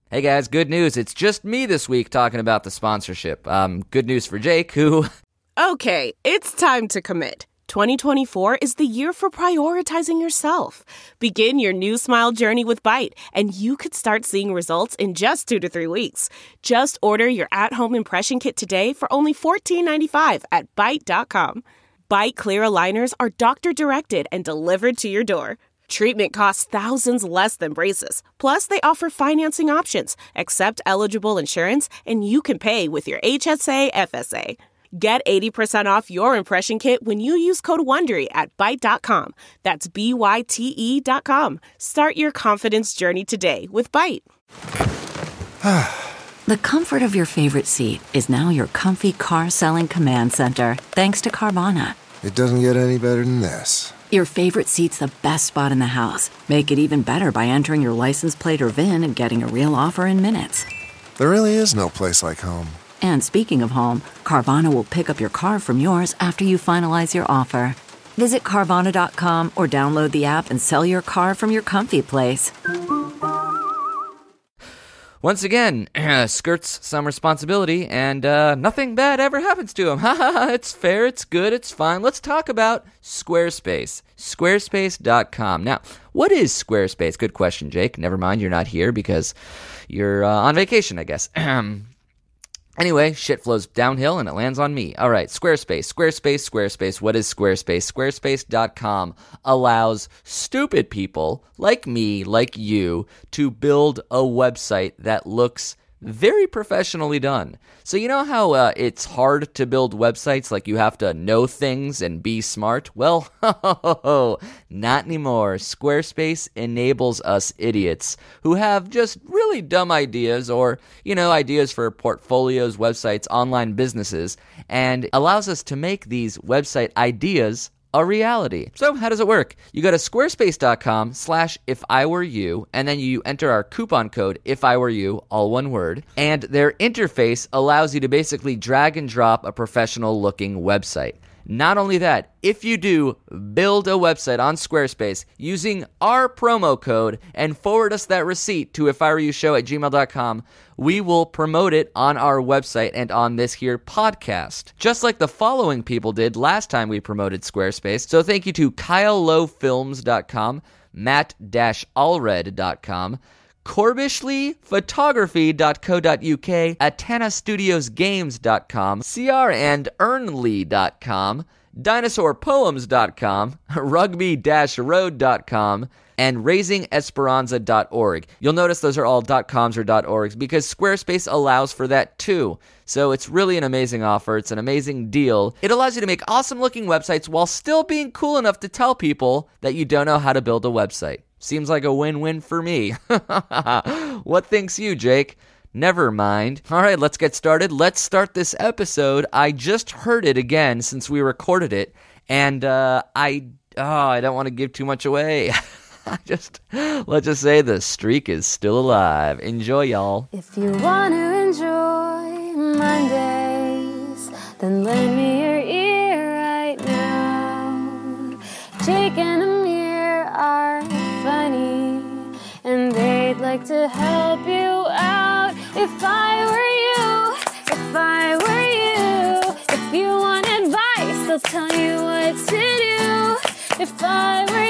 Hey guys, good news. It's just me this week talking about the sponsorship. Good news for Jake, who... Okay, it's time to commit. 2024 is the year for prioritizing yourself. Begin your new smile journey with Byte, and you could start seeing results in just 2 to 3 weeks. Just order your at-home impression kit today for only $14.95 at Byte.com. Byte Clear aligners are doctor-directed and delivered to your door. Treatment costs thousands less than braces. Plus, they offer financing options, accept eligible insurance, and you can pay with your HSA FSA. Get 80% off your impression kit when you use code WONDERY at Byte.com. That's BYTE.com. Start your confidence journey today with Byte. The comfort of your favorite seat is now your comfy car selling command center, thanks to Carvana. It doesn't get any better than this. Your favorite seat's the best spot in the house. Make it even better by entering your license plate or VIN and getting a real offer in minutes. There really is no place like home. And speaking of home, Carvana will pick up your car from yours after you finalize your offer. Visit Carvana.com or download the app and sell your car from your comfy place. Once again, skirts some responsibility, and nothing bad ever happens to him. It's fair, it's good, it's fine. Let's talk about Squarespace. Squarespace.com. Now, what is Squarespace? Good question, Jake. Never mind, you're not here because you're on vacation, I guess. Anyway, shit flows downhill and it lands on me. All right, Squarespace. What is Squarespace? Squarespace.com allows stupid people like me, like you, to build a website that looks very professionally done. So you know how it's hard to build websites, like you have to know things and be smart? Well, not anymore. Squarespace enables us idiots who have just really dumb ideas or, ideas for portfolios, websites, online businesses, and allows us to make these website ideas a reality. So how does it work? You go to squarespace.com/ifiwereyou, and then you enter our coupon code IFIWEREYOU, all one word, and their interface allows you to basically drag and drop a professional looking website. Not only that, if you do build a website on Squarespace using our promo code and forward us that receipt to ifiwereyoushow@gmail.com, we will promote it on our website and on this here podcast. Just like the following people did last time we promoted Squarespace. So thank you to KyleLowFilms.com, Matt-Allred.com, CorbishleyPhotography.co.uk, AtenaStudiosGames.com, CRandEarnley.com, DinosaurPoems.com, Rugby-Road.com, and RaisingEsperanza.org. You'll notice those are all .coms or .orgs because Squarespace allows for that too. So it's really an amazing offer. It's an amazing deal. It allows you to make awesome-looking websites while still being cool enough to tell people that you don't know how to build a website. Seems like a win-win for me. What thinks you, Jake? Never mind. All right, let's get started. Let's start this episode. I just heard it again since we recorded it, and I don't want to give too much away. Let's just say the streak is still alive. Enjoy, y'all. If you want to enjoy Mondays, then lend me your ear right now. Jake and Amir are funny, and they'd like to help you out. If I were you, if you want advice, they'll tell you what to do. If I were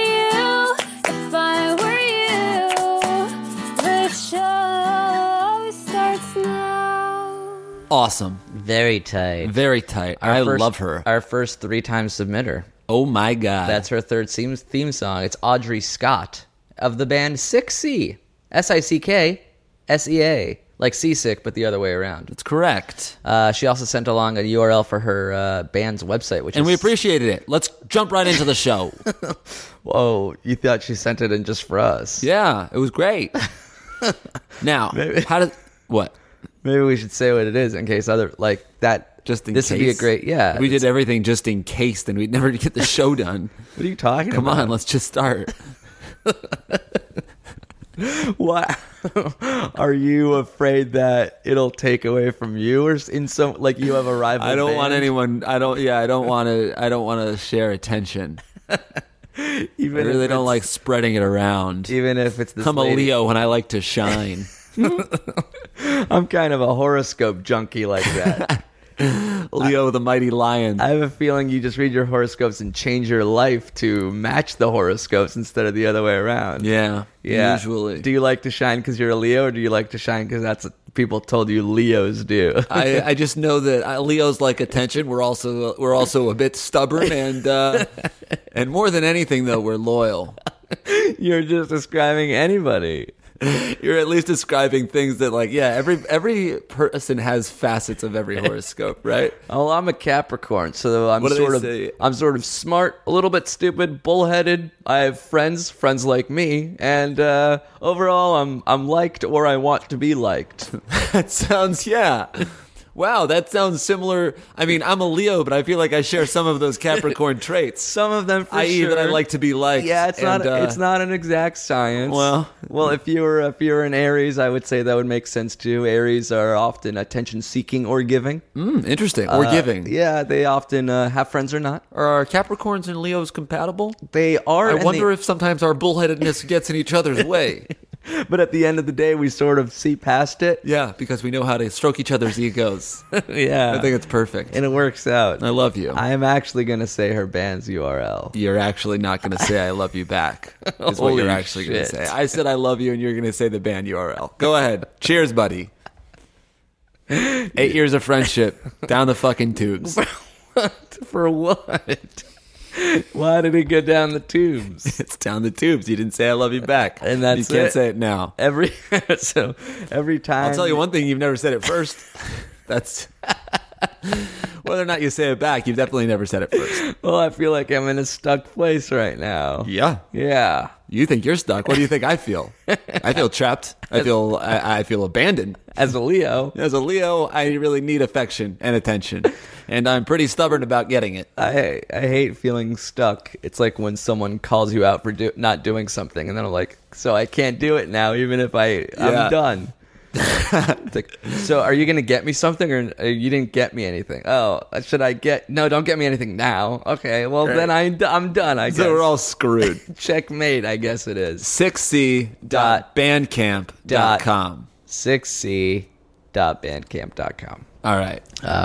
you, the show starts now. Awesome. Very tight. Very tight. I love her. Our first 3-time submitter. Oh my God. That's her third theme song. It's Audrey Scott of the band Sick-Sea. SICK-SEA. Like seasick, but the other way around. That's correct. She also sent along a URL for her band's website, and we appreciated it. Let's jump right into the show. Whoa, you thought she sent it in just for us? Yeah, it was great. Now, what? Maybe we should say what it is in case Just in this case. would be a great, If we did everything just in case, then we'd never get the show done. What are you talking about? Come on, let's just start. What? Are you afraid that it'll take away from you, or in some you have a rival? I don't band? want anyone. I don't want to share attention. I really don't like spreading it around. Even if it's this I'm lady. a Leo and I like to shine. I'm kind of a horoscope junkie like that. Leo, the mighty lion. I have a feeling you just read your horoscopes and change your life to match the horoscopes instead of the other way around. Yeah, usually. Do you like to shine because you're a Leo, or do you like to shine because that's what people told you Leos do? I just know that Leos like attention. We're also a bit stubborn, and more than anything, though, we're loyal. You're just describing anybody. You're at least describing things that, like, yeah, every person has facets of every horoscope, right? Oh, I'm a Capricorn, so I'm What do sort they say? I'm sort of smart, a little bit stupid, bullheaded. I have friends like me, and overall, I'm liked, or I want to be liked. That sounds, yeah. Wow, that sounds similar. I mean, I'm a Leo, but I feel like I share some of those Capricorn traits. Some of them, for i.e. sure. that I like to be liked. Yeah, it's not an exact science. Well, if you're an Aries, I would say that would make sense too. Aries are often attention seeking or giving. Interesting. Or giving. Yeah, they often have friends or not. Are Capricorns and Leos compatible? They are. I wonder if sometimes our bullheadedness gets in each other's way. But at the end of the day, we sort of see past it. Yeah, because we know how to stroke each other's egos. Yeah. I think it's perfect. And it works out. I love you. I am actually going to say her band's URL. You're actually not going to say I love you back. Is what Holy you're actually going to shit. say. I said I love you, and you're going to say the band URL. Go ahead. Cheers, buddy. 8 years of friendship. Down the fucking tubes. For what? Why did it go down the tubes? It's down the tubes. You didn't say I love you back. And that's You can't it. say it now. Every time. I'll tell you one thing, you've never said it first. That's... Whether or not you say it back, you've definitely never said it first. Well, I feel like I'm in a stuck place right now. Yeah. Yeah. You think you're stuck. What do you think I feel? I feel trapped. I feel abandoned. As a Leo, As a Leo, I really need affection and attention. And I'm pretty stubborn about getting it. I hate feeling stuck. It's like when someone calls you out for not doing something, and then I'm like, so I can't do it now, even if I'm done. It's like, so are you going to get me something, or you didn't get me anything? Oh, should I get... No, don't get me anything now. Okay, well, then I'm done, I guess. So we're all screwed. Checkmate, I guess it is. 6c.bandcamp.com. 6c.bandcamp.com. All right.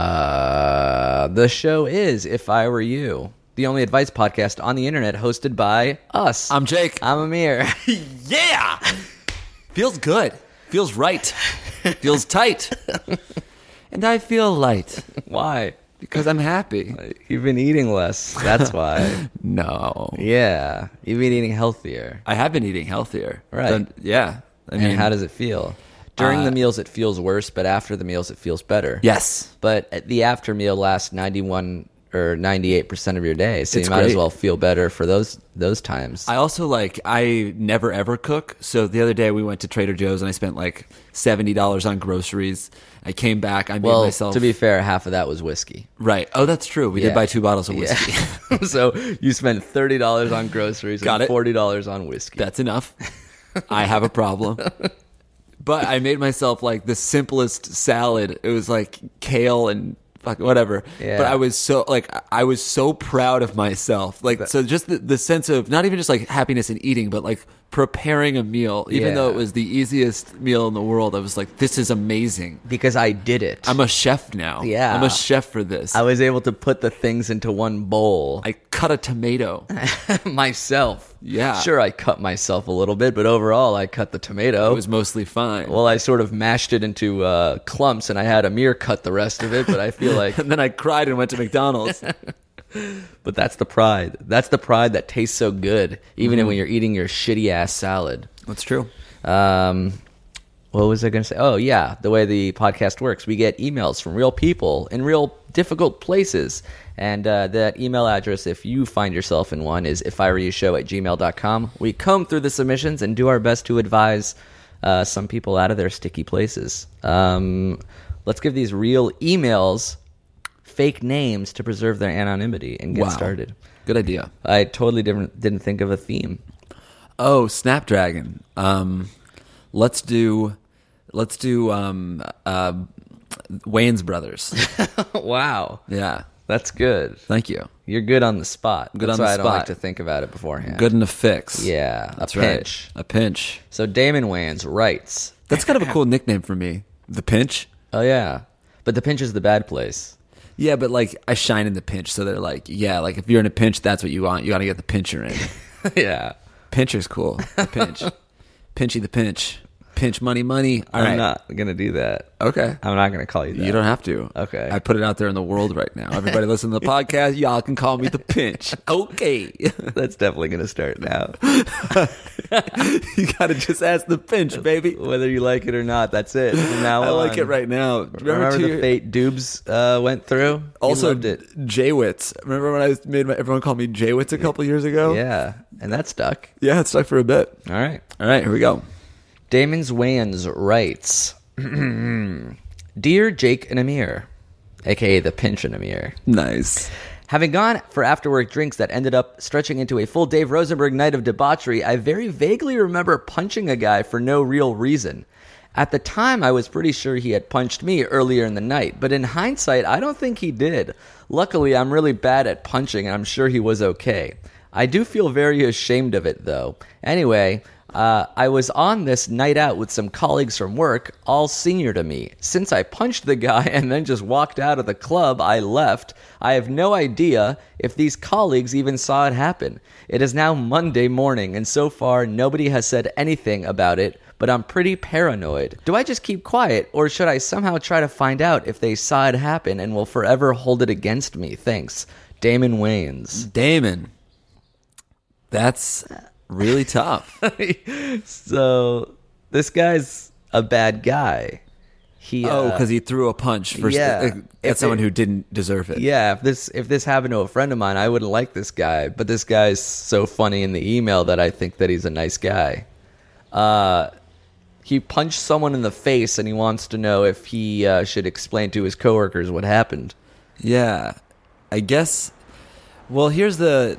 The show is If I Were You, the only advice podcast on the internet hosted by us. I'm Jake. I'm Amir. Yeah! Feels good. Feels right. Feels tight. And I feel light. Why? Because I'm happy. You've been eating less. That's why. No. Yeah. You've been eating healthier. I have been eating healthier. Right. Yeah. I mean, And how does it feel? During the meals, it feels worse, but after the meals, it feels better. Yes. But the after meal lasts 91 or 98% of your day, so It's you might as great. well feel better for those times. I also I never ever cook. So the other day we went to Trader Joe's and I spent like $70 on groceries. I came back. I made myself. To be fair, half of that was whiskey. Right. Oh, that's true. We Yeah. did buy 2 bottles of whiskey. Yeah. So you spent $30 on groceries Got and it. $40 on whiskey. That's enough. I have a problem. But I made myself like the simplest salad. It was like kale and fucking whatever. Yeah. But I was so proud of myself. Like, so just the sense of not even just like happiness in eating, but like preparing a meal, even though it was the easiest meal in the world. I was like, this is amazing. Because I did it. I'm a chef now. Yeah. I'm a chef for this. I was able to put the things into one bowl. I cut a tomato. Myself. Yeah. Sure, I cut myself a little bit, but overall, I cut the tomato. It was mostly fine. Well, I sort of mashed it into clumps, and I had Amir cut the rest of it, but I feel like... And then I cried and went to McDonald's. But that's the pride. That's the pride that tastes so good, even when you're eating your shitty-ass salad. That's true. What was I going to say? Oh, yeah, the way the podcast works. We get emails from real people in real difficult places. And that email address, if you find yourself in one, is ifereyoushow@gmail.com. We comb through the submissions and do our best to advise some people out of their sticky places. Let's give these real emails fake names to preserve their anonymity and get started. Good idea. I totally didn't think of a theme. Oh, Snapdragon. Let's do Wayne's Brothers. Wow. Yeah. That's good. Thank you. You're good on the spot. Good That's on the why I don't like spot. to think about it beforehand. Good in a fix. Yeah, That's a pinch. right. A pinch. So Damon Wayans writes, That's kind of a cool nickname for me. The Pinch. Oh, yeah. But the pinch is the bad place. Yeah, but like I shine in the pinch, so they're like, yeah, like if you're in a pinch, that's what you want. You got to get the pincher in. Yeah. Pincher's cool. The pinch. Pinchy the pinch. Pinch money. All right. I'm not going to do that. Okay. I'm not going to call you that. You don't have to. Okay. I put it out there in the world right now. Everybody listen to the podcast. Y'all can call me the Pinch. Okay. That's definitely going to start now. You got to just ask the Pinch, baby. Whether you like it or not, that's it. From now I like on. it right now. Remember the fate Dubes went through? Also, He loved it. Jaywitz. Remember when I made everyone call me Jaywitz a couple years ago? Yeah. And that stuck. Yeah, it stuck for a bit. All right. All right, here we go. Damon's Wayans writes, Dear Jake and Amir, a.k.a. the Pinch and Amir. Nice. Having gone for after-work drinks that ended up stretching into a full Dave Rosenberg night of debauchery, I very vaguely remember punching a guy for no real reason. At the time, I was pretty sure he had punched me earlier in the night, but in hindsight, I don't think he did. Luckily, I'm really bad at punching, and I'm sure he was okay. I do feel very ashamed of it, though. Anyway, I was on this night out with some colleagues from work, all senior to me. Since I punched the guy and then just walked out of the club, I left. I have no idea if these colleagues even saw it happen. It is now Monday morning, and so far nobody has said anything about it, but I'm pretty paranoid. Do I just keep quiet, or should I somehow try to find out if they saw it happen and will forever hold it against me? Thanks. Damon Wayans. Damon. That's really tough. So this guy's a bad guy. Because he threw a punch at someone who didn't deserve it. Yeah, if this happened to a friend of mine, I wouldn't like this guy. But this guy's so funny in the email that I think that he's a nice guy. He punched someone in the face, and he wants to know if he should explain to his coworkers what happened. Yeah, I guess. Well, here's the.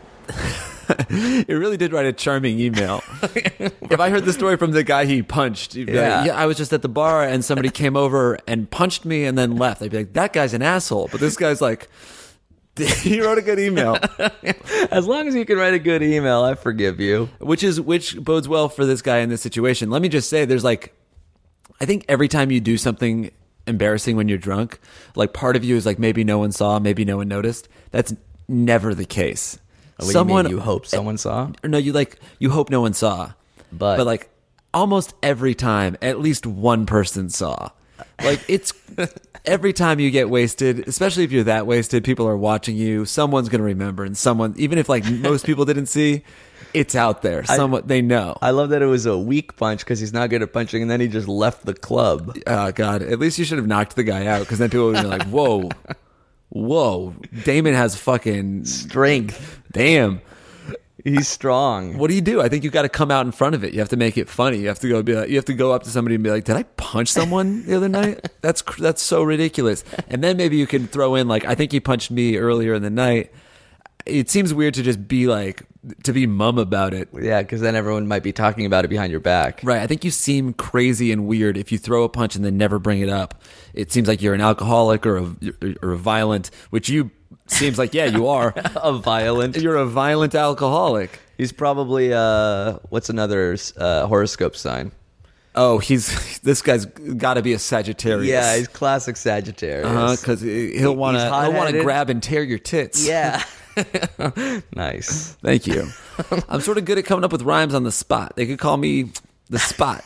It really did write a charming email. If I heard the story from the guy he punched, he'd be like, I was just at the bar and somebody came over and punched me and then left. I'd be like, that guy's an asshole. But this guy's like, he wrote a good email. As long as you can write a good email, I forgive you. Which bodes well for this guy in this situation. Let me just say, I think every time you do something embarrassing when you're drunk, like part of you is like, maybe no one saw, maybe no one noticed. That's never the case. What do you mean, you hope someone saw? No, you hope no one saw. But like almost every time, at least one person saw. Like it's every time you get wasted, especially if you're that wasted, people are watching you. Someone's going to remember, and someone, even if like most people didn't see, it's out there. Someone they know. I love that it was a weak punch because he's not good at punching, and then he just left the club. Oh God! At least you should have knocked the guy out, because then people would be like, "Whoa." Whoa, Damon has fucking strength. Damn. He's strong. What do you do? I think you got to come out in front of it. You have to make it funny. You have to go up to somebody and be like, "Did I punch someone the other night? That's so ridiculous." And then maybe you can throw in like, "I think he punched me earlier in the night." It seems weird to just be like, to be mum about it. Yeah, because then everyone might be talking about it behind your back. Right. I think you seem crazy and weird if you throw a punch and then never bring it up. It seems like you're an alcoholic or a violent, which you seems like, yeah, you are. A violent. You're a violent alcoholic. He's probably, what's another horoscope sign? Oh, this guy's got to be a Sagittarius. Yeah, he's classic Sagittarius. Because he'll want to grab and tear your tits. Yeah. Nice. Thank you. I'm sort of good at coming up with rhymes on the spot. They could call me the Spot.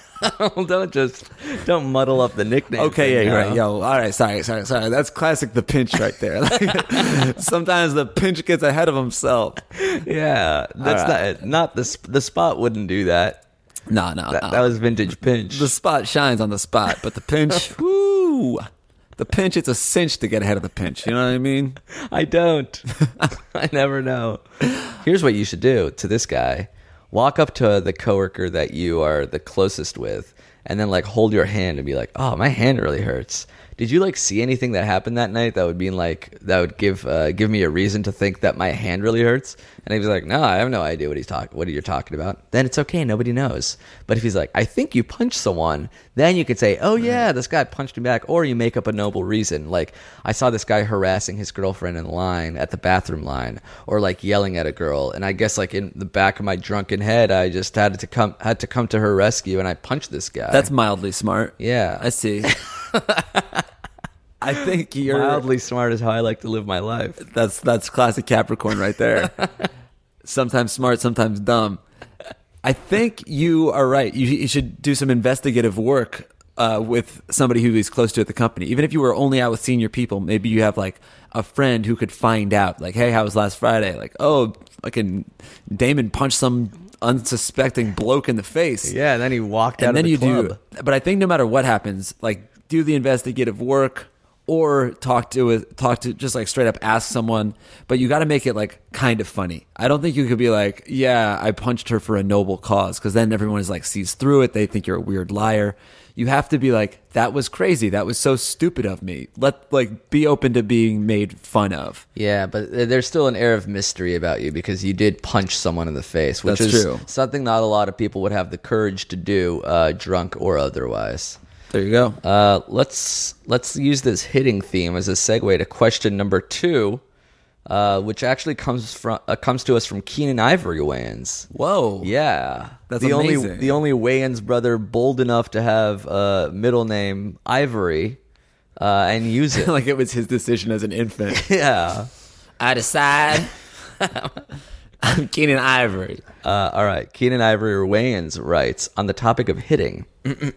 Don't muddle up the nickname. Okay, yeah, you're right. Yo, all right, sorry. That's classic the Pinch right there. Like, sometimes the Pinch gets ahead of himself. Yeah, that's not the Spot wouldn't do that. No. That was vintage Pinch. The Spot shines on the spot, but the Pinch, woo. The Pinch, it's a cinch to get ahead of the Pinch. You know what I mean? I don't. I never know. Here's what you should do to this guy. Walk up to the coworker that you are the closest with, and then like hold your hand and be like, "Oh, my hand really hurts. Did you like see anything that happened that night that would would give me a reason to think that my hand really hurts?" And he's like, "No, I have no idea what you're talking about." Then it's okay, nobody knows. But if he's like, "I think you punched someone," then you could say, "Oh yeah, this guy punched me back," or you make up a noble reason, like, "I saw this guy harassing his girlfriend in line at the bathroom line," or like yelling at a girl, and I guess like in the back of my drunken head, I just had to come to her rescue, and I punched this guy. That's mildly smart. Yeah. I see. I think you're Mildly smart is how I like to live my life. That's classic Capricorn right there. Sometimes smart, sometimes dumb. I think you are right. You should do some investigative work with somebody who is close to at the company. Even if you were only out with senior people, maybe you have like a friend who could find out, like, hey, how was last Friday? Like, oh, fucking Damon punched some unsuspecting bloke in the face. Yeah, and then he walked out And of then the you club. do. But I think no matter what happens, like, do the investigative work. Or talk to just like straight up ask someone, but you got to make it like kind of funny. I don't think you could be like, yeah, I punched her for a noble cause, because then everyone is like sees through it. They think you're a weird liar. You have to be like, that was crazy. That was so stupid of me. Be open to being made fun of. Yeah, but there's still an air of mystery about you because you did punch someone in the face, which That's is true. something not a lot of people would have the courage to do, drunk or otherwise. There you go. Let's use this hitting theme as a segue to question number 2, which actually comes to us from Keenan Ivory Wayans. Whoa. Yeah, That's the amazing. the only Wayans brother bold enough to have a middle name Ivory and use it. Like it was his decision as an infant. Yeah. I decide I'm Keenan Ivory. All right. Keenan Ivory Wayans writes on the topic of hitting.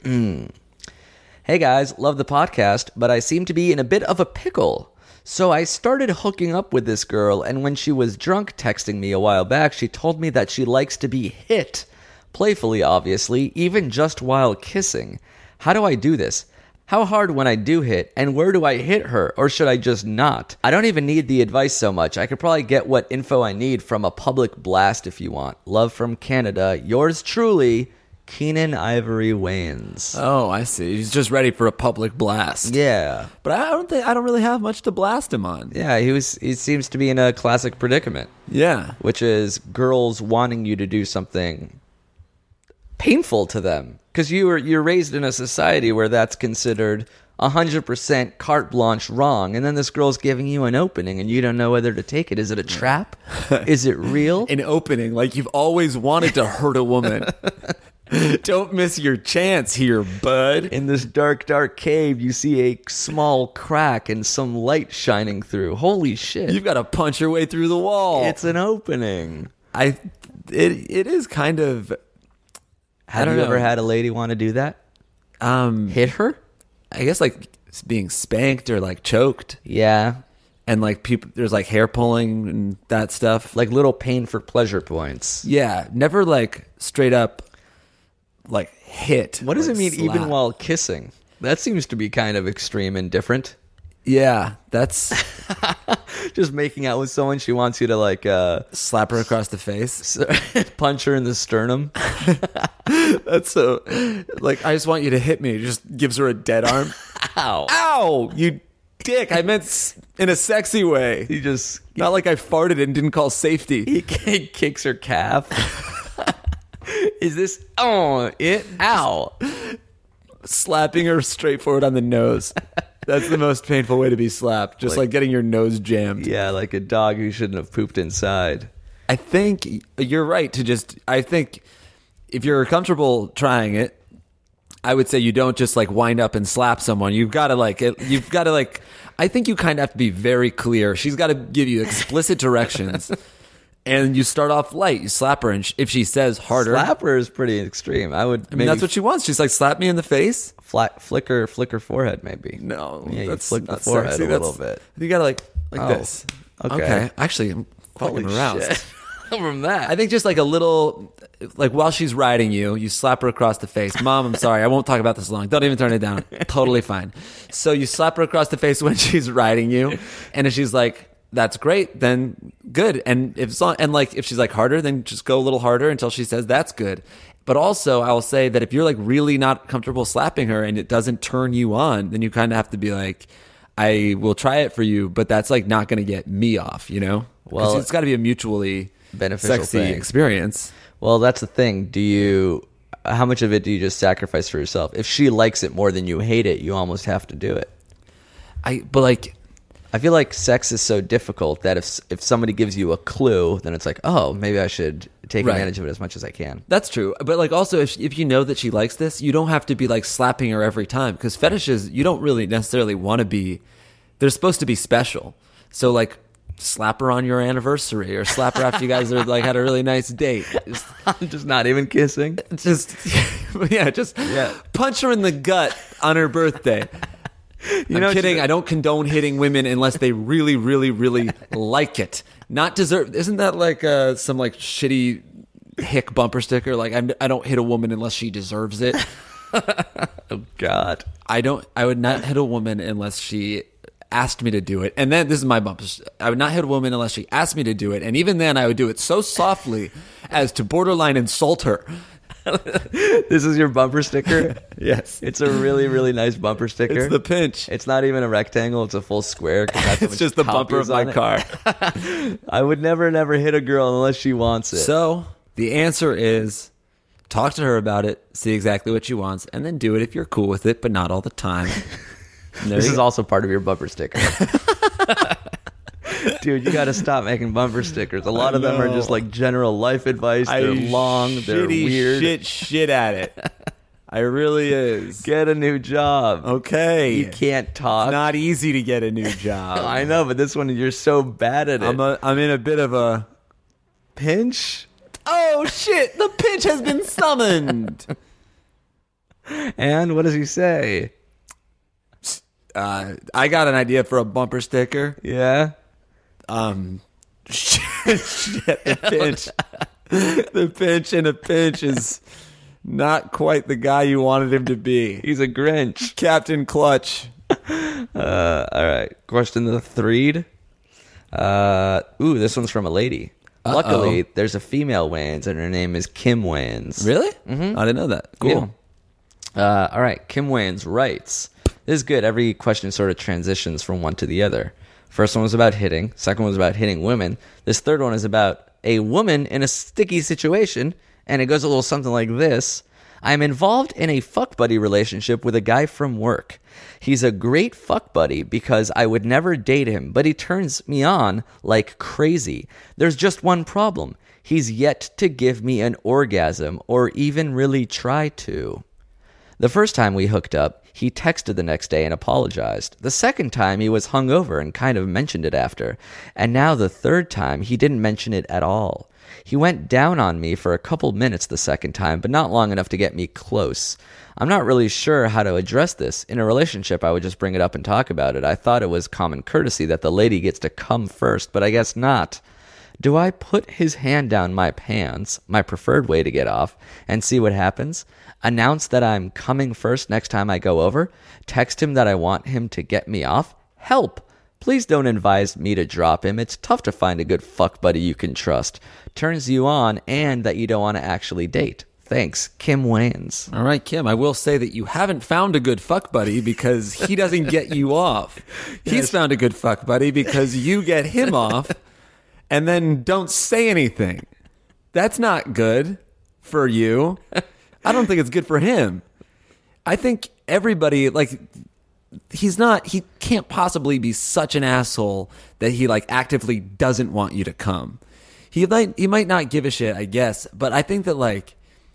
Hey guys, love the podcast, but I seem to be in a bit of a pickle. So I started hooking up with this girl, and when she was drunk texting me a while back, she told me that she likes to be hit. Playfully, obviously, even just while kissing. How do I do this? How hard when I do hit, and where do I hit her, or should I just not? I don't even need the advice so much. I could probably get what info I need from a public blast if you want. Love from Canada. Yours truly, Keenan Ivory Wayans. Oh, I see. He's just ready for a public blast. Yeah. But I don't really have much to blast him on. Yeah, he seems to be in a classic predicament, Yeah. which is girls wanting you to do something painful to them. Because you're raised in a society where that's considered 100% carte blanche wrong, and then this girl's giving you an opening and you don't know whether to take it. Is it a trap? Is it real? An opening, like you've always wanted to hurt a woman. Don't miss your chance here, bud. In this dark, dark cave, you see a small crack and some light shining through. Holy shit. You've got to punch your way through the wall. It's an opening. It is kind of. Have you ever had a lady want to do that? Hit her? I guess like being spanked or like choked, Yeah. and like people, there's like hair pulling and that stuff. Like little pain for pleasure points. Yeah, never like straight up like hit. What does or it mean slap. even while kissing? That seems to be kind of extreme and different. Yeah, that's Just making out with someone, she wants you to like slap her across the face. punch her in the sternum. That's so like I just want you to hit me. Just gives her a dead arm. Ow. Ow, you dick. I meant in a sexy way. He just Not like I farted and didn't call safety. he kicks her calf. Is this ow. Slapping her straight forward on the nose. That's the most painful way to be slapped. Just like getting your nose jammed. Yeah, like a dog who shouldn't have pooped inside. I think you're right to just, I think if you're comfortable trying it, I would say you don't just like wind up and slap someone. You've got to like, I think you kind of have to be very clear. She's got to give you explicit directions. And you start off light. You slap her, and if she says harder, Slap her is pretty extreme. I would I mean, maybe that's what she wants. She's like, slap me in the face. flicker forehead maybe. No, Yeah, you that's flick the not forehead sexy. a little bit. You gotta like Oh, this. okay. Actually, I'm fucking Holy aroused. shit. From that. I think just like a little, like while she's riding you, you slap her across the face. Mom, I'm sorry. I won't talk about this long. Don't even turn it down. Totally fine. So you slap her across the face when she's riding you. And if she's like, that's great, then good. And if she's like harder, then just go a little harder until she says that's good. But also, I will say that if you're like really not comfortable slapping her and it doesn't turn you on, then you kind of have to be like, I will try it for you, but that's like not going to get me off, you know? Well, 'cause it's got to be a mutually beneficial sexy thing. experience. Well, that's the thing. How much of it do you just sacrifice for yourself? If she likes it more than you hate it, you almost have to do it. But like, I feel like sex is so difficult that if somebody gives you a clue, then it's like, oh, maybe I should take Right. advantage of it as much as I can. That's true. But like also if you know that she likes this, you don't have to be like slapping her every time, because fetishes, you don't really necessarily want to be, they're supposed to be special. So like slap her on your anniversary, or slap her after you guys are like had a really nice date. Just not even kissing. Just punch her in the gut on her birthday. I'm kidding. I don't condone hitting women unless they really, really, really like it. Not deserve. Isn't that like some like shitty hick bumper sticker? Like I don't hit a woman unless she deserves it. Oh God. I would not hit a woman unless she asked me to do it. And then this is my bumper. I would not hit a woman unless she asked me to do it. And even then, I would do it so softly as to borderline insult her. This is your bumper sticker? Yes. It's a really, really nice bumper sticker. It's the pinch. It's not even a rectangle. It's a full square. It's just the bumper of my car. I would never hit a girl unless she wants it. So the answer is talk to her about it, see exactly what she wants, and then do it if you're cool with it, but not all the time. This is also part of your bumper sticker. Dude, you got to stop making bumper stickers. A lot of them are just like general life advice. They're long. They're weird. Shit at it. I really is. Get a new job. Okay. You can't talk. It's not easy to get a new job. I know, but this one you're so bad at it. I'm in a bit of a pinch. Oh shit! The pinch has been summoned. And what does he say? I got an idea for a bumper sticker. Yeah. Shit, the pinch. The pinch in a pinch is not quite the guy you wanted him to be. He's a Grinch. Captain Clutch. All right. Question the threed. This one's from a lady. Luckily, there's a female Wayans, and her name is Kim Wayans. Really? Mm-hmm. I didn't know that. Cool. Yeah. All right. Kim Wayans writes, this is good. Every question sort of transitions from one to the other. First one was about hitting. Second one was about hitting women. This third one is about a woman in a sticky situation, and it goes a little something like this. I'm involved in a fuck buddy relationship with a guy from work. He's a great fuck buddy because I would never date him, but he turns me on like crazy. There's just one problem. He's yet to give me an orgasm or even really try to. The first time we hooked up, he texted the next day and apologized. The second time, he was hungover and kind of mentioned it after. And now the third time, he didn't mention it at all. He went down on me for a couple minutes the second time, but not long enough to get me close. I'm not really sure how to address this. In a relationship, I would just bring it up and talk about it. I thought it was common courtesy that the lady gets to come first, but I guess not. Do I put his hand down my pants, my preferred way to get off, and see what happens? Announce that I'm coming first next time I go over? Text him that I want him to get me off? Help! Please don't advise me to drop him. It's tough to find a good fuck buddy you can trust. Turns you on and that you don't want to actually date. Thanks, Kim Wayans. All right, Kim, I will say that you haven't found a good fuck buddy because he doesn't get you off. He's found a good fuck buddy because you get him off and then don't say anything. That's not good for you. I don't think it's good for him. I think everybody, like, he can't possibly be such an asshole that he, like, actively doesn't want you to come. He might not give a shit, I guess, but I think that, like,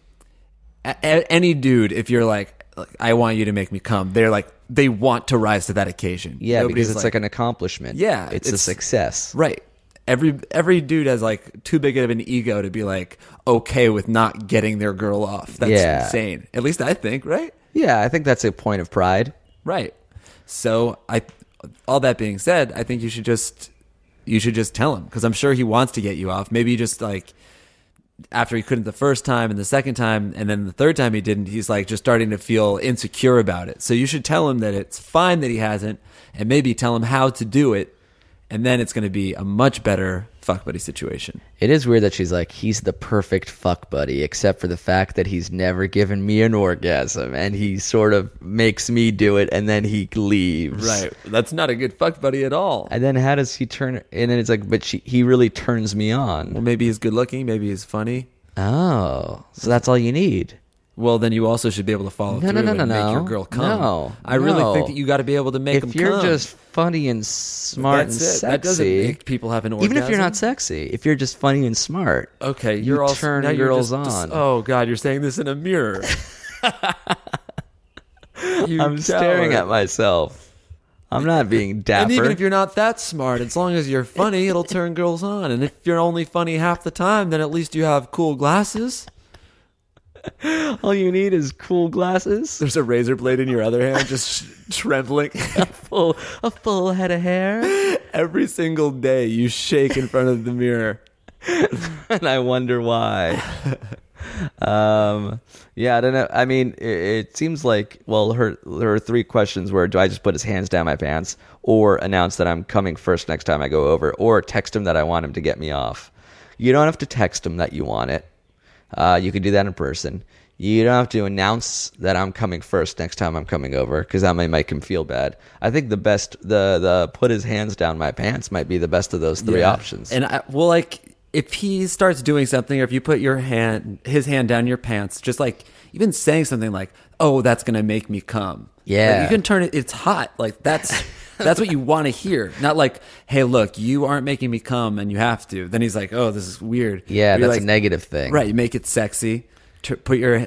any dude, if you're like, I want you to make me come, they want to rise to that occasion. Yeah, Nobody's because it's like an accomplishment. Yeah. It's a success. Right. Every dude has like too big of an ego to be like okay with not getting their girl off. That's insane. At least I think, right? Yeah, I think that's a point of pride. Right. So all that being said, I think you should just tell him, because I'm sure he wants to get you off. Maybe just like after he couldn't the first time and the second time and then the third time he didn't, he's like just starting to feel insecure about it. So you should tell him that it's fine that he hasn't, and maybe tell him how to do it. And then it's going to be a much better fuck buddy situation. It is weird that she's like, he's the perfect fuck buddy, except for the fact that he's never given me an orgasm, and he sort of makes me do it, and then he leaves. Right. That's not a good fuck buddy at all. And then how does he turn? And then it's like, but he really turns me on. Well, maybe he's good looking. Maybe he's funny. Oh, so that's all you need. Well, then you also should be able to follow through and make your girl come. No, I really no. think that you got to be able to make them If come. you're just funny and smart That's and it. sexy, That doesn't make people have an orgasm. even if you're not sexy, if you're just funny and smart, okay, you you're all turn now you're girls just- on. oh God, you're saying this in a mirror. I'm staring at myself. I'm not being dapper. And even if you're not that smart, as long as you're funny, it'll turn girls on. And if you're only funny half the time, then at least you have cool glasses. all you need is cool glasses, There's a razor blade in your other hand, just trembling. a full head of hair, Every single day, you shake in front of the mirror. and I wonder why. Yeah, I don't know. I mean, it seems like, well, there are three questions where do I just put his hands down my pants, or announce that I'm coming first next time I go over, or text him that I want him to get me off. You don't have to text him that you want it. You can do that in person. You don't have to announce that I'm coming first next time I'm coming over, because that might make him feel bad. I think the best, the put his hands down my pants might be the best of those three options. And if he starts doing something, or if you put his hand down your pants, just like even saying something like, "Oh, that's gonna make me come." Yeah. Like, you can turn it. It's hot. Like that's what you want to hear. Not like, "Hey, look, you aren't making me come, and you have to." Then he's like, "Oh, this is weird." Yeah, You're that's like, a negative thing. right? You make it sexy. Put your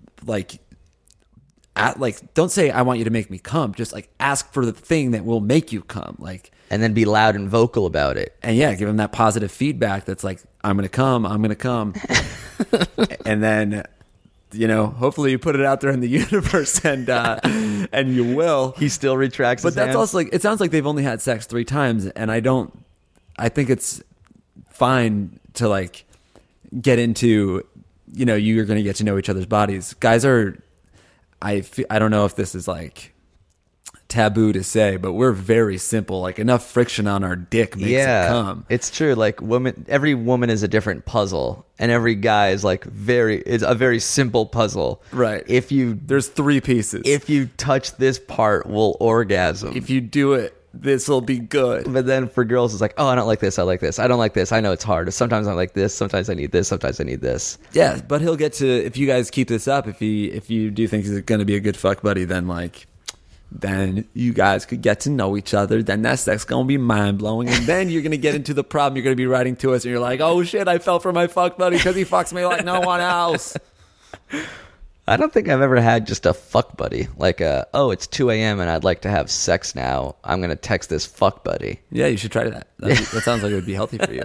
don't say, "I want you to make me come." Just like ask for the thing that will make you come. Like. And then be loud and vocal about it. And yeah, give him that positive feedback that's like, I'm going to come. And then, hopefully you put it out there in the universe and you will. He still retracts But his that's hands. also like, it sounds like they've only had sex 3 times. And I think it's fine to like get into, you're going to get to know each other's bodies. Guys I don't know if this is like taboo to say, but we're very simple. Like enough friction on our dick makes it come. It's true. Like every woman is a different puzzle, and every guy is like is a very simple puzzle. Right. There's 3 pieces. If you touch this part, we'll orgasm. If you do it, this will be good. But then for girls, it's like, oh, I don't like this. I like this. I don't like this. I know it's hard. Sometimes I like this. Sometimes I need this. Sometimes I need this. Yeah, but he'll get to, if you guys keep this up, if you do think he's going to be a good fuck buddy, then you guys could get to know each other. Then that sex gonna be mind-blowing. And then you're gonna get into the problem. You're gonna be writing to us and you're like, oh shit, I fell for my fuck buddy because he fucks me like no one else. I don't think I've ever had just a fuck buddy. Like, it's 2 a.m. and I'd like to have sex now. I'm gonna text this fuck buddy. Yeah, you should try that. That sounds like it would be healthy for you.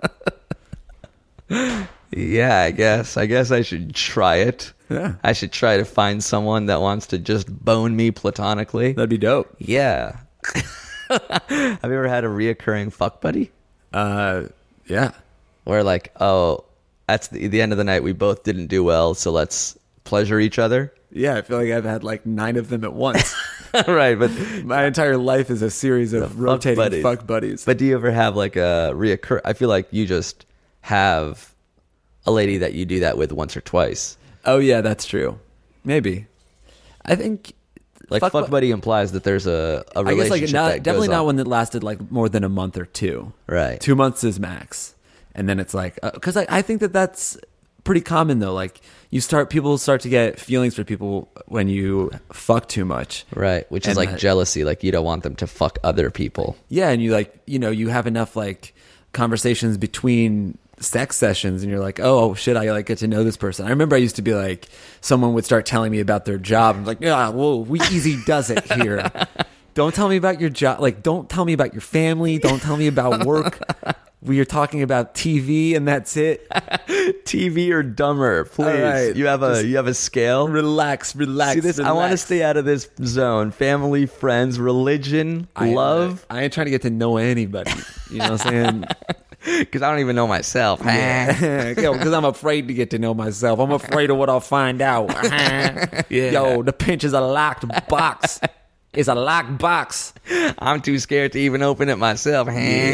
Yeah, I guess I should try it. Yeah. I should try to find someone that wants to just bone me platonically. That'd be dope. Yeah. Have you ever had a reoccurring fuck buddy? Yeah. Where like, oh, that's the end of the night. We both didn't do well, so let's pleasure each other. Yeah, I feel like I've had like 9 of them at once. Right, but My entire life is a series of rotating buddies. fuck buddies. But do you ever have like a reoccur? I feel like you just have a lady that you do that with once or twice. Oh yeah, that's true. Maybe. I think Like fuck buddy implies that there's a I guess relationship that definitely goes not on. one that lasted like more than a month or 2. Right. 2 months is max. And then it's like, because I think that's pretty common though. Like people start to get feelings for people when you fuck too much. Right, which is And like that- jealousy. Like you don't want them to fuck other people. Yeah, and you like, you have enough like conversations between sex sessions and you're like, oh shit, I like get to know this person. I remember I used to be like, someone would start telling me about their job. I'm like, yeah, whoa, we easy does it here. Don't tell me about your job. Like, don't tell me about your family. Don't tell me about work. We are talking about TV and that's it. TV or dumber, please. All right, You have a scale. Relax. See this? I want to stay out of this zone. Family, friends, religion, love. I ain't trying to get to know anybody. You know what I'm saying? Because I don't even know myself. Because I'm afraid to get to know myself. I'm afraid of what I'll find out. Yo, the pinch is a locked box. It's a locked box. I'm too scared to even open it myself.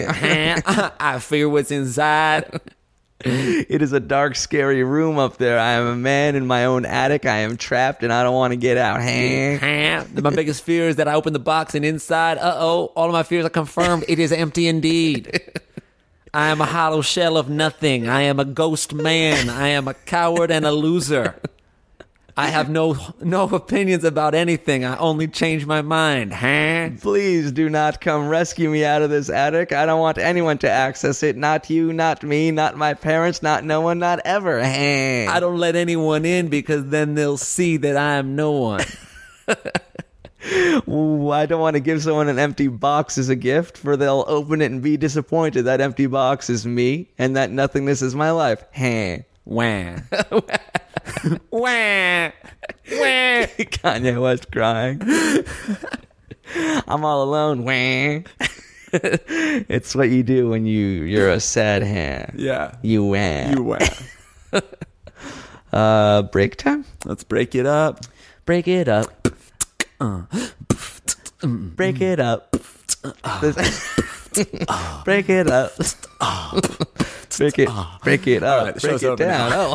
I fear what's inside. It is a dark, scary room up there. I am a man in my own attic. I am trapped and I don't want to get out. My biggest fear is that I open the box and inside, all of my fears are confirmed. It is empty indeed. I am a hollow shell of nothing. I am a ghost man. I am a coward and a loser. I have no opinions about anything. I only change my mind. Huh? Please do not come rescue me out of this attic. I don't want anyone to access it. Not you, not me, not my parents, not no one, not ever. I don't let anyone in because then they'll see that I am no one. Ooh, I don't want to give someone an empty box as a gift, for they'll open it and be disappointed that empty box is me and that nothingness is my life. Wah. Wah. Wah. Kanye West crying. I'm all alone. Wah. It's what you do when you're a sad hand. Yeah. You wah. You wah. Break time? Let's break it up. Break it up. Break it up. Break it up. Break it up. Right, Break it down.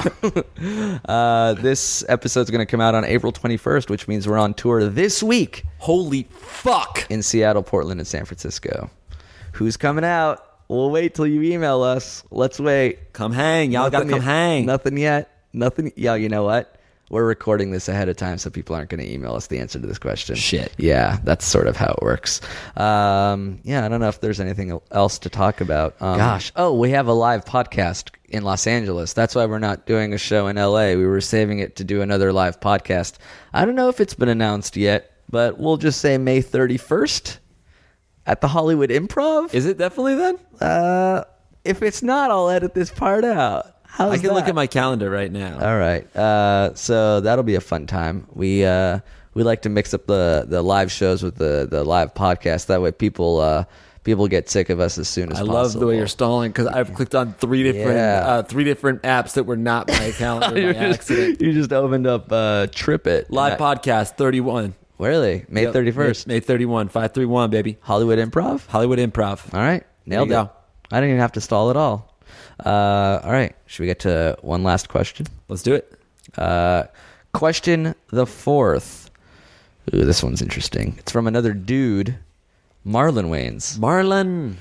This episode's going to come out on April 21st, which means we're on tour this week. Holy fuck. In Seattle, Portland, and San Francisco. Who's coming out? We'll wait till you email us. Let's wait. Come hang. Y'all got to come hang. Nothing yet. Nothing. Yeah, you know what? We're recording this ahead of time, so people aren't going to email us the answer to this question. Shit. Yeah, that's sort of how it works. I don't know if there's anything else to talk about. We have a live podcast in Los Angeles. That's why we're not doing a show in LA. We were saving it to do another live podcast. I don't know if it's been announced yet, but we'll just say May 31st at the Hollywood Improv. Is it definitely then? If it's not, I'll edit this part out. I can look at my calendar right now. All right. So that'll be a fun time. We like to mix up the live shows with the live podcast. That way people get sick of us as soon as possible. I love the way you're stalling because I've clicked on three different apps that were not my calendar by accident. You just opened up TripIt. Live podcast 31. Really? May 31st. May 31. 531, baby. Hollywood Improv? Hollywood Improv. All right. Nailed it. Go. I didn't even have to stall at all. All right. Should we get to one last question? Let's do it. Question the fourth. Ooh, this one's interesting. It's from another dude, Marlon Waynes. Marlon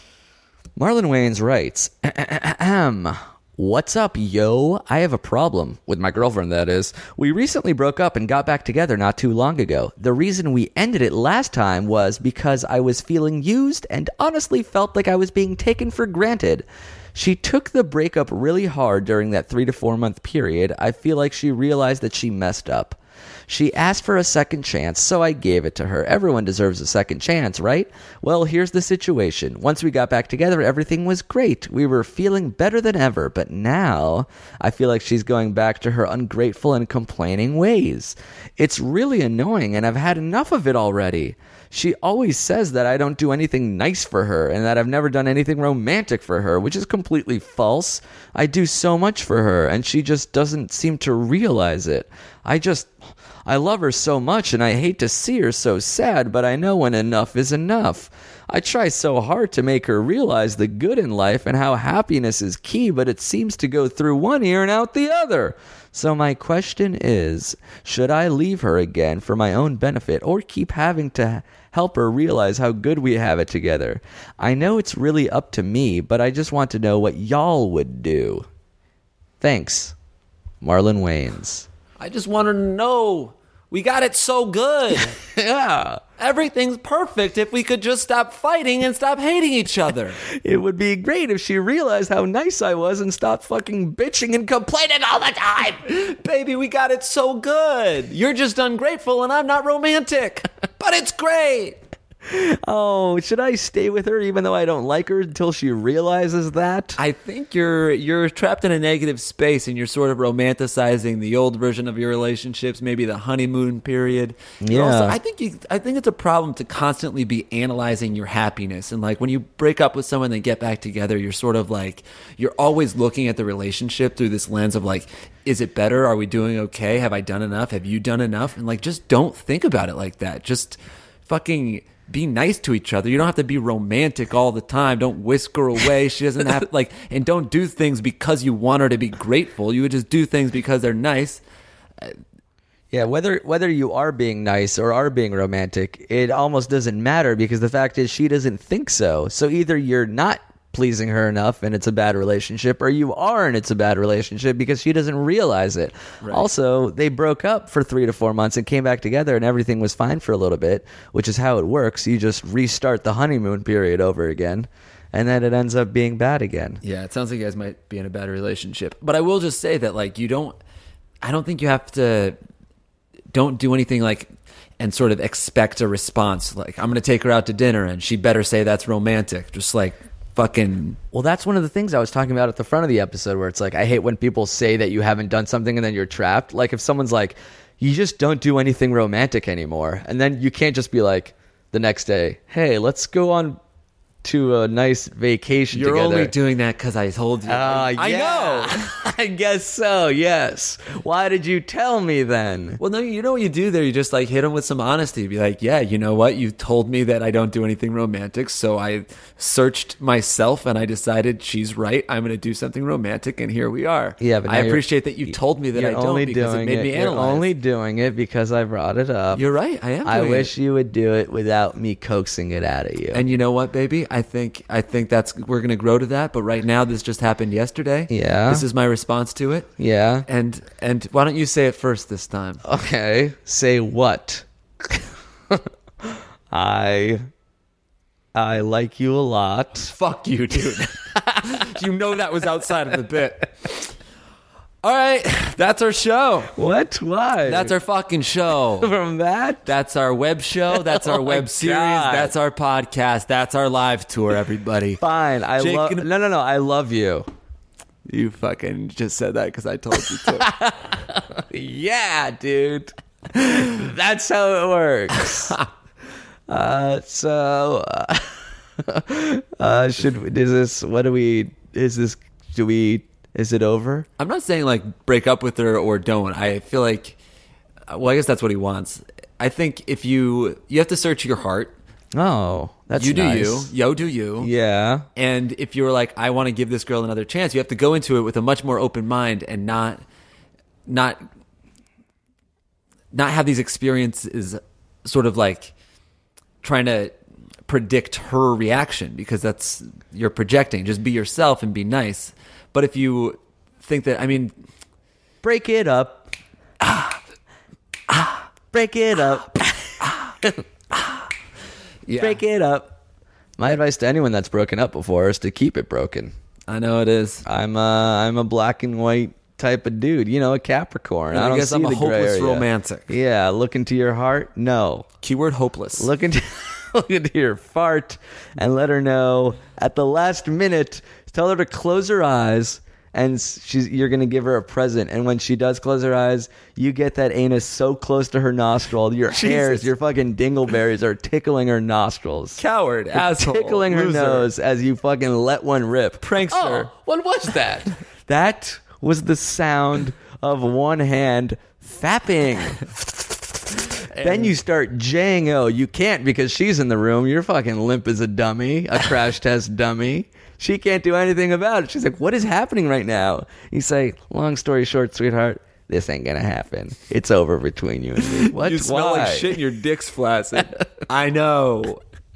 Waynes writes, "What's up, yo? I have a problem with my girlfriend, that is. We recently broke up and got back together not too long ago. The reason we ended it last time was because I was feeling used and honestly felt like I was being taken for granted. She took the breakup really hard during that 3 to 4 month period. I feel like she realized that she messed up. She asked for a second chance, so I gave it to her. Everyone deserves a second chance, right? Well, here's the situation. Once we got back together, everything was great. We were feeling better than ever, but now I feel like she's going back to her ungrateful and complaining ways. It's really annoying, and I've had enough of it already. She always says that I don't do anything nice for her and that I've never done anything romantic for her, which is completely false. I do so much for her, and she just doesn't seem to realize it. I love her so much, and I hate to see her so sad, but I know when enough is enough. I try so hard to make her realize the good in life and how happiness is key, but it seems to go through one ear and out the other. So my question is, should I leave her again for my own benefit or keep having to help her realize how good we have it together? I know it's really up to me, but I just want to know what y'all would do. Thanks, Marlon Waynes." I just wanted to know. We got it so good. Yeah. Everything's perfect if we could just stop fighting and stop hating each other. It would be great if she realized how nice I was and stopped fucking bitching and complaining all the time. Baby, we got it so good. You're just ungrateful and I'm not romantic. But it's great. Oh, should I stay with her even though I don't like her until she realizes that? I think you're trapped in a negative space and you're sort of romanticizing the old version of your relationships, maybe the honeymoon period. Yeah. Also, I think it's a problem to constantly be analyzing your happiness. And like when you break up with someone and get back together, you're sort of like, you're always looking at the relationship through this lens of like, is it better? Are we doing okay? Have I done enough? Have you done enough? And like, just don't think about it like that. Just fucking be nice to each other. You don't have to be romantic all the time. Don't whisk her away. She doesn't have and don't do things because you want her to be grateful. You would just do things because they're nice. Yeah, whether you are being nice or are being romantic, it almost doesn't matter because the fact is she doesn't think so. So either you're not pleasing her enough and it's a bad relationship, or you are and it's a bad relationship because she doesn't realize it. Right. Also, they broke up for 3 to 4 months and came back together and everything was fine for a little bit, which is how it works. You just restart the honeymoon period over again, and then it ends up being bad again. Yeah, it sounds like you guys might be in a bad relationship. But I will just say that, like, I don't think you have to, don't do anything like, and sort of expect a response. Like, I'm going to take her out to dinner and she better say that's romantic. Just like, fucking. Well, that's one of the things I was talking about at the front of the episode, where it's like, I hate when people say that you haven't done something and then you're trapped. Like, if someone's like, you just don't do anything romantic anymore, and then you can't just be like the next day, hey, let's go on to a nice vacation You're together. only doing that because I told you. I know. I guess so, yes. Why did you tell me then? Well, no, you know what you do there? You just like hit them with some honesty. Be like, yeah, you know what? You told me that I don't do anything romantic, so I searched myself and I decided she's right. I'm going to do something romantic, and here we are. Yeah, but I appreciate that you told me that I don't, because it made me analyze. You're only doing it because I brought it up. You're right. I am. I wish you would do it without me coaxing it out of you. And you know what, baby? I think that's, we're going to grow to that. But right now, this just happened yesterday. Yeah. This is my response to it. Yeah. And why don't you say it first this time? Okay. Say what? I like you a lot. Fuck you, dude. You know that was outside of the bit. All right, that's our show. What? Why? That's our fucking show. From that? That's our web show. That's our web series. God. That's our podcast. That's our live tour, everybody. Fine. No. I love you. You fucking just said that because I told you to. Yeah, dude. That's how it works. Is it over? I'm not saying like break up with her or don't. I feel like, well, I guess that's what he wants. I think if you have to search your heart. Oh, that's you do nice. you. Yo, do you. Yeah. And if you're like, I want to give this girl another chance, you have to go into it with a much more open mind and not have these experiences sort of like trying to predict her reaction, because that's, you're projecting. Just be yourself and be nice. But if you think that, I mean, break it up. Break it up. Yeah. Break it up. My advice to anyone that's broken up before is to keep it broken. I know it is. I'm a black and white type of dude, a Capricorn. I don't guess see I'm a the gray hopeless area. romantic. Yeah, look into your heart. No. Keyword hopeless. Look into your fart and let her know at the last minute. Tell her to close her eyes, and you're going to give her a present. And when she does close her eyes, you get that anus so close to her nostril, your hairs, your fucking dingleberries are tickling her nostrils. Coward, asshole, tickling her loser. Nose as you fucking let one rip. Prankster. Oh, what was that? That was the sound of one hand fapping. Then you start jaying. Oh, you can't because she's in the room. You're fucking limp as a dummy, a crash test dummy. She can't do anything about it. She's like, what is happening right now? You say, long story short, sweetheart, this ain't going to happen. It's over between you and me. What? You smell Why? like shit and your dick's flaccid. I know.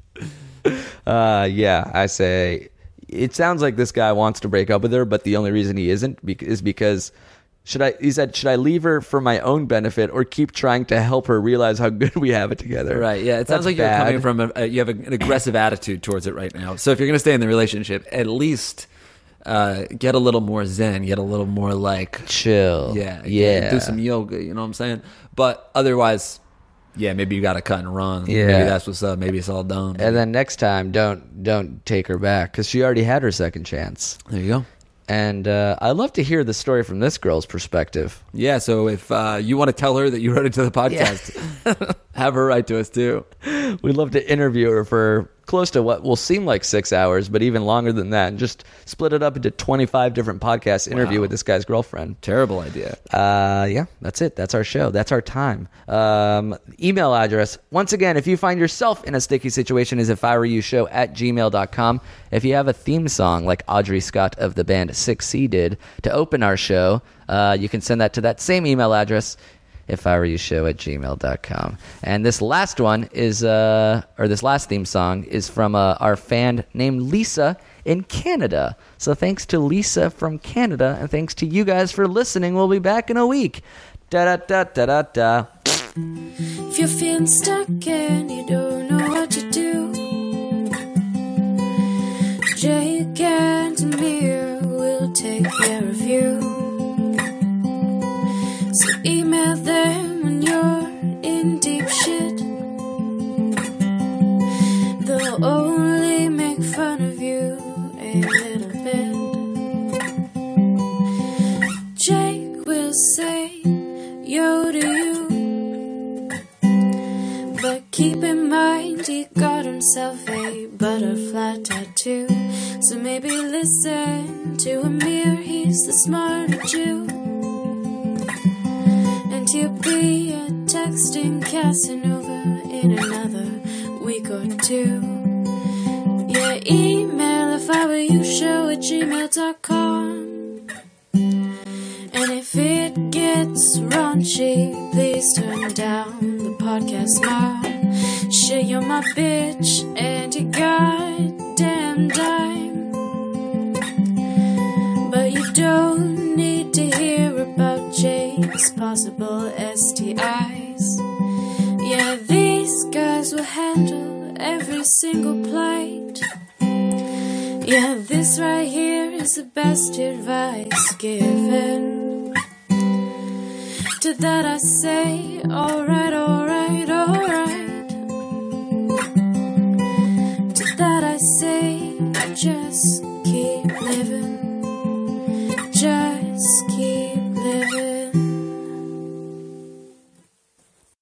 Yeah, I say, it sounds like this guy wants to break up with her, but the only reason he isn't is because should I leave her for my own benefit or keep trying to help her realize how good we have it together? Right, yeah. It sounds like you're coming from you have an aggressive attitude towards it right now. So if you're going to stay in the relationship, at least get a little more zen, get a little more like chill. Yeah. Do some yoga, you know what I'm saying? But otherwise, yeah, maybe you got to cut and run. Yeah. Maybe that's what's up. Maybe it's all done. And then next time, don't take her back because she already had her second chance. There you go. And I'd love to hear the story from this girl's perspective. Yeah, so if you want to tell her that you wrote into the podcast, have her write to us too. We'd love to interview her for close to what will seem like 6 hours, but even longer than that, and just split it up into 25 different podcasts, interview with this guy's girlfriend. Terrible idea. Yeah, that's it. That's our show. That's our time. Email address, once again, if you find yourself in a sticky situation, is ifIWereYouShow@gmail.com. If you have a theme song like Audrey Scott of the band 6C did to open our show, you can send that to that same email address. ifiwereyoushow@gmail.com. And this last one is, this last theme song is from our fan named Lisa in Canada. So thanks to Lisa from Canada, and thanks to you guys for listening. We'll be back in a week. Da-da-da-da-da-da. If you're feeling stuck and you don't know what to do, Jake and Amir will take care of you. So email them when you're in deep shit. They'll only make fun of you a little bit. Jake will say yo to you, but keep in mind he got himself a butterfly tattoo. So maybe listen to Amir, he's the smarter Jew. And he'll be a texting Casanova in another week or two. Yeah, email ifiwereyoushow@gmail.com. And if it gets raunchy, please turn down the podcast, Mom. Shit, you're my bitch and you goddamn dime. But you don't need to hear about Jake's possible STIs. Yeah, these guys will handle every single plight. Yeah, this right here is the best advice given. To that I say, alright, alright, alright. To that I say, just keep living. Just keep